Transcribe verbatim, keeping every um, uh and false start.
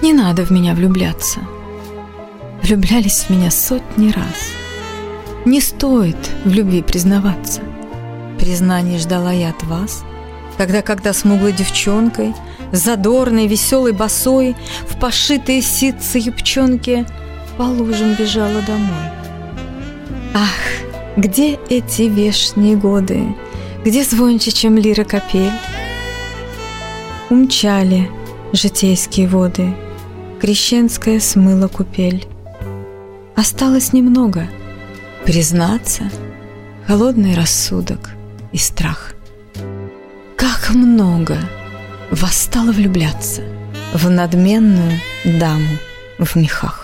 Не надо в меня влюбляться. Влюблялись в меня сотни раз. Не стоит в любви признаваться. Признаний ждала я от вас, Когда, когда смуглой девчонкой, задорной, веселой босой, в пошитые ситцы юбчонки по лужам бежала домой. Ах, где эти вешние годы, где звонче, чем лира капель? Умчали житейские воды, крещенская смыла купель. Осталось немного признаться, холодный рассудок и страх. Как много вас стало влюбляться в надменную даму в мехах.